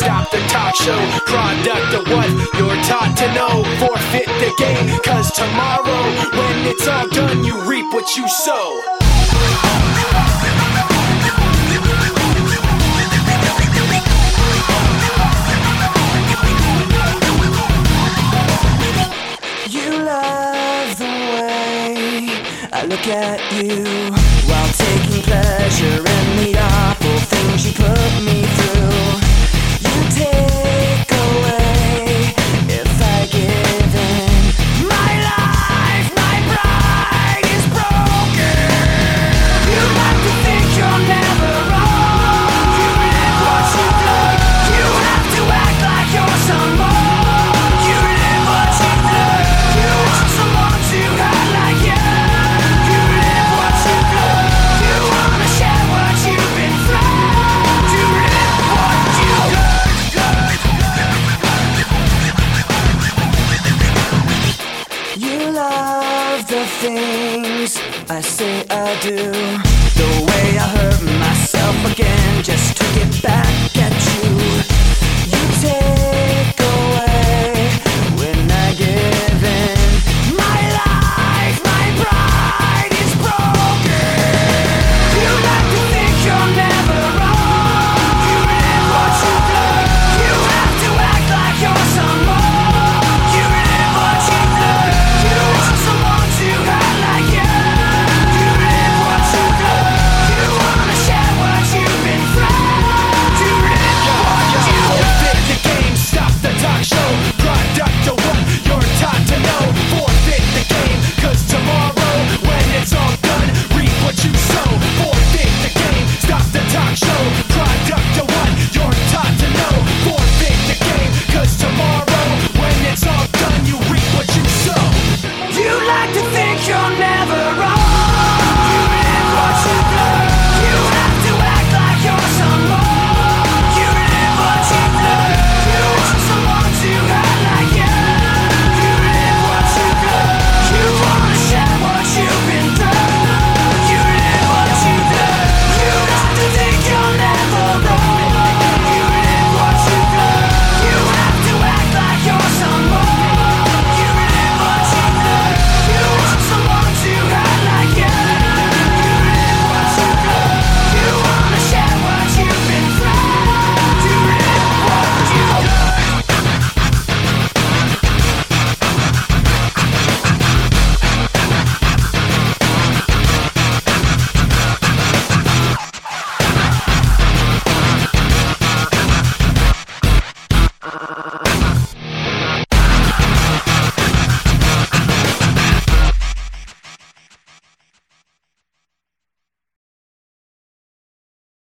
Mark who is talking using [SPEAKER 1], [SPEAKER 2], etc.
[SPEAKER 1] stop the talk show. Product of what you're taught to know. Forfeit the game, cause tomorrow, when it's all done, you reap what you sow.
[SPEAKER 2] I look at you while taking pleasure in the awful things you put me through. You take away if I give in. My life, my pride is broken. You like to think you're never wrong. You live what you learn. You have to act like you're someone. You live what you learn. You want someone to act like you. The things I say I do, the way I hurt myself again just to get back